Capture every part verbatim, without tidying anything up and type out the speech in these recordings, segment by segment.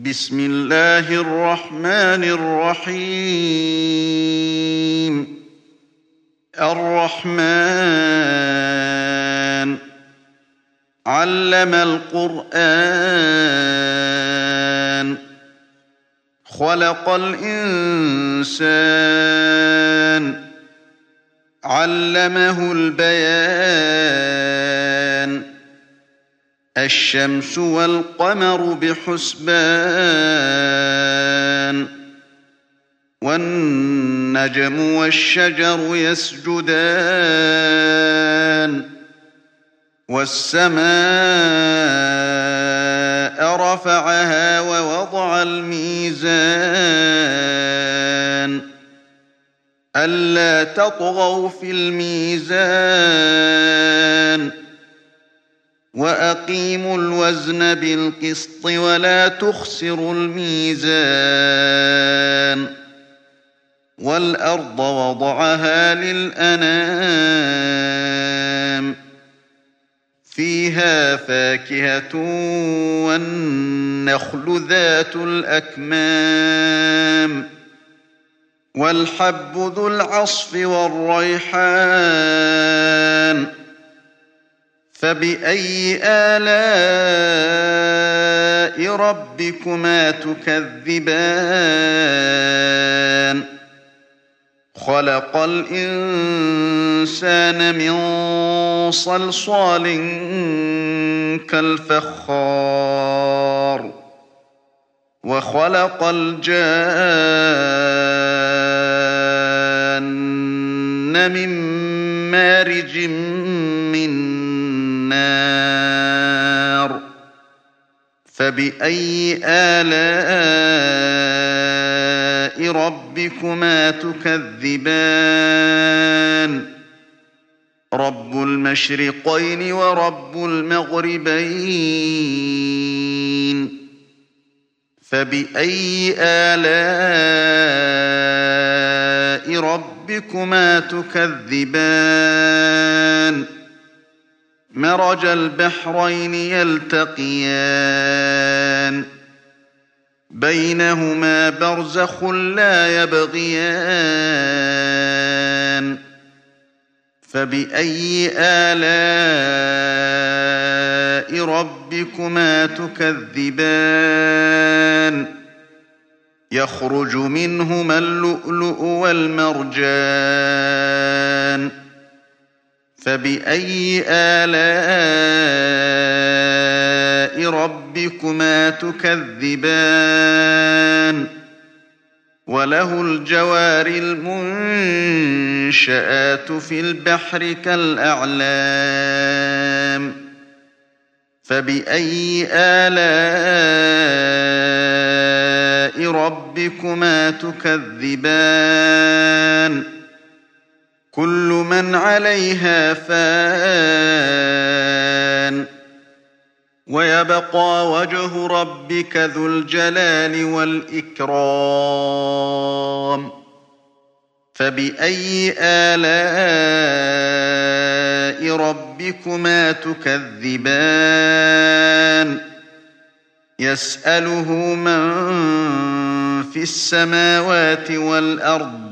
بسم الله الرحمن الرحيم الرحمن علم القرآن خلق الإنسان علمه البيان الشمس والقمر بحسبان والنجم والشجر يسجدان والسماء رفعها ووضع الميزان ألا تطغوا في الميزان وأقيموا الوزن بالقسط ولا تخسروا الميزان والأرض وضعها للأنام فيها فاكهة والنخل ذات الأكمام والحب ذو العصف والريحان فبأي آلاء ربكما تكذبان خلق الإنسان من صلصال كالفخار وخلق الجان من مارج من نار فبأي آلاء ربكما تكذبان رب المشرقين ورب المغربين فبأي آلاء ربكما تكذبان مرج البحرين يلتقيان بينهما برزخ لا يبغيان فبأي آلاء ربكما تكذبان يخرج منهما اللؤلؤ والمرجان فبأي آلاء ربكما تكذبان وله الجوار المنشآت في البحر كالأعلام فبأي آلاء ربكما تكذبان كل من عليها فان ويبقى وجه ربك ذو الجلال والإكرام فبأي آلاء ربكما تكذبان يسأله من في السماوات والأرض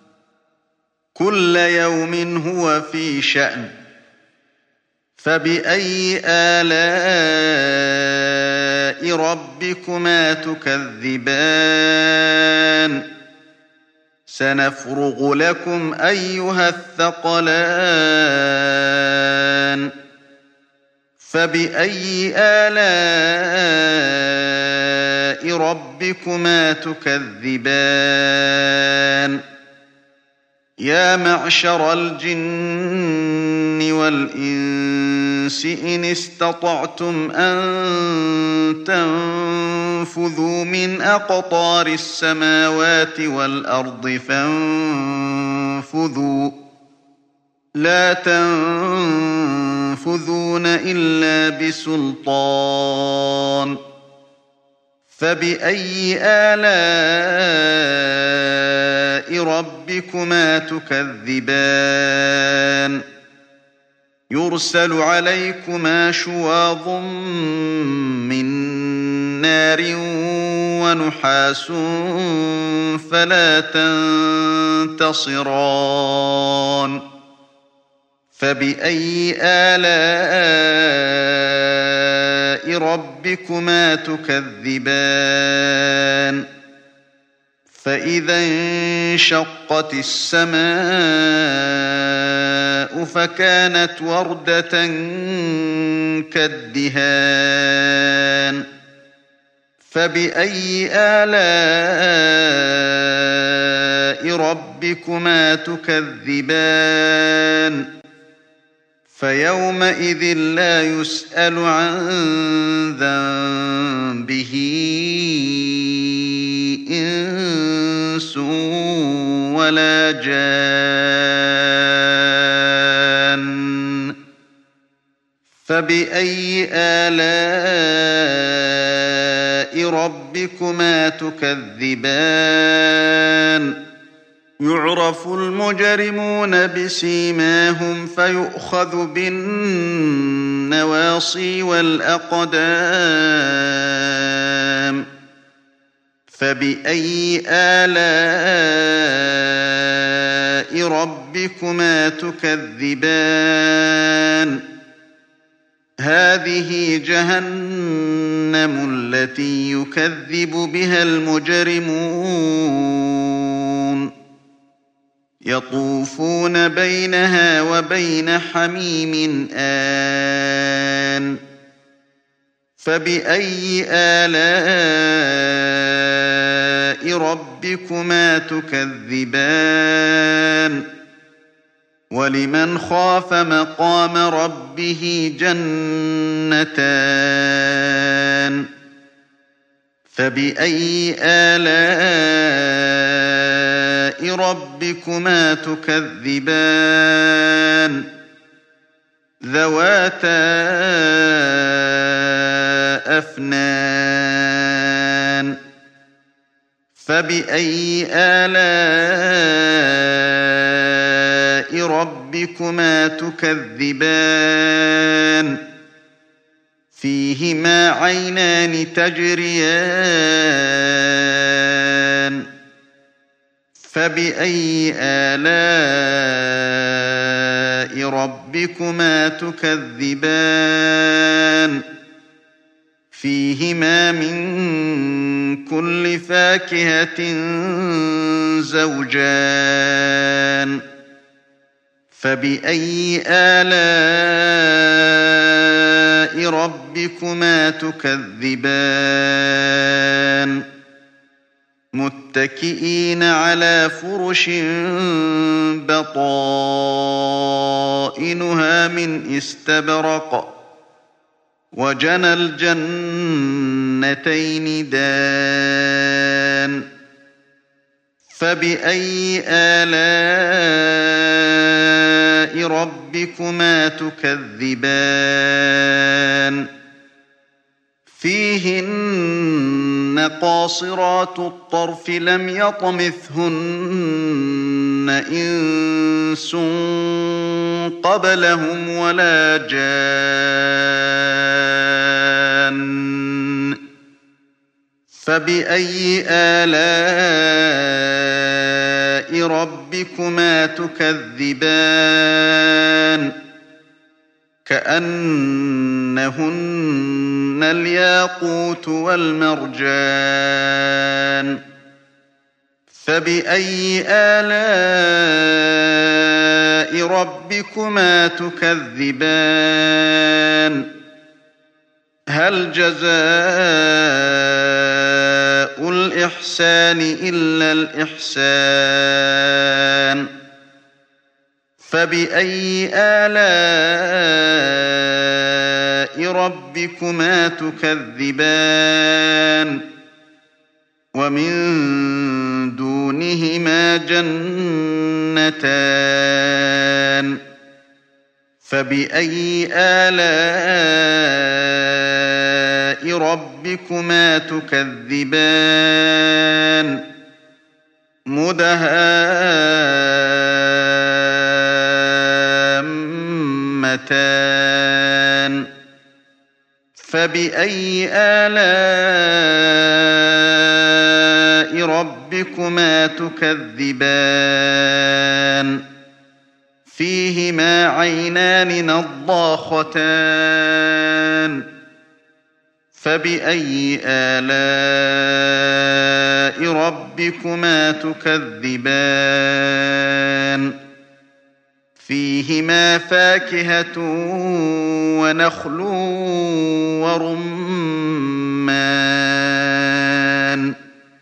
كل يوم هو في شأن فبأي آلاء ربكما تكذبان سنفرغ لكم أيها الثقلان فبأي آلاء ربكما تكذبان يا معشر الجن والإنس إن استطعتم أن تنفذوا من أقطار السماوات والأرض فانفذوا لا تنفذون إلا بسلطان فبأي آلاء ربكما تكذبان يرسل عليكما شواظ من نار ونحاس فلا تنتصران فبأي آلاء ربكما تكذبان فإذا انشقت السماء فكانت وردة كالدهان فبأي آلاء ربكما تكذبان فيومئذ لا يسأل عن ذنبه إنس ولا جان فبأي آلاء ربكما تكذبان يعرف المجرمون بسيماهم فيؤخذ بالنواصي والأقدام فبأي آلاء ربكما تكذبان هذه جهنم التي يكذب بها المجرمون يطوفون بينها وبين حميم آن فبأي آلاء ربكما تكذبان ولمن خاف مقام ربه جنتان فبأي آلاء ربكما تكذبان ذواتا أفنان فبأي آلاء ربكما تكذبان فيهما عينان تجريان فبأي آلاء ربكما تكذبان فيهما من كل فاكهة زوجان فبأي آلاء ربكما تكذبان متكئين على فرش بطائنها من استبرق وجنى الجنتين دان فبأي آلاء ربكما تكذبان فيهن قاصرات الطرف لم يطمثهن إنس قبلهم ولا جان فبأي آلاء ربكما تكذبان كأنهن الياقوت والمرجان فبأي آلاء ربكما تكذبان هل جزاء الإحسان إلا الإحسان فبأي آلاء ربكما تكذبان ومن دونهما جنتان فبأي آلاء ربكما تكذبان مدهامتان فبأي آلاء ربكما تكذبان فيهما عينان نضاختان فبأي آلاء ربكما تكذبان فيهما فاكهة ونخل ورمان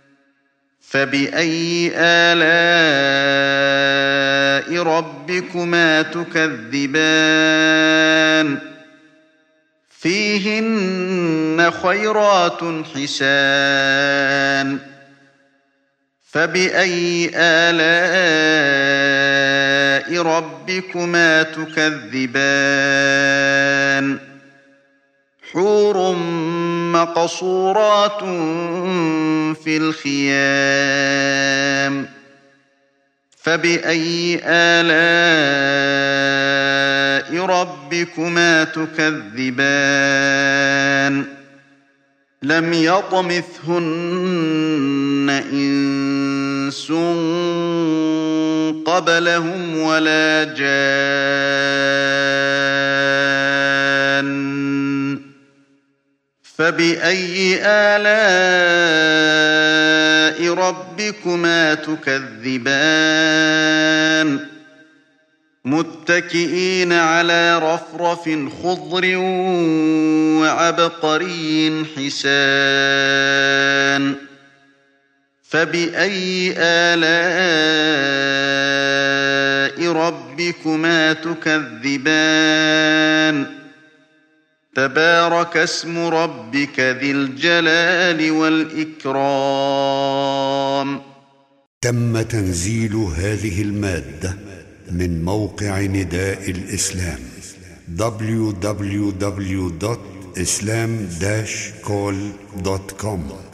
فبأي آلاء ربكما تكذبان فيهن خيرات حسان فبأي آلاء ربكما تكذبان حور مقصورات في الخيام فبأي آلاء ربكما تكذبان لم يطمثهن إنس قبلهم ولا جان فبأي آلاء ربكما تكذبان متكئين على رفرف خضر وعبقري حسان فبأي آلاء ربكما تكذبان تبارك اسم ربك ذي الجلال والإكرام. تم تنزيل هذه المادة من موقع نداء الإسلام دبليو دبليو دبليو دوت إسلام داش كول دوت كوم.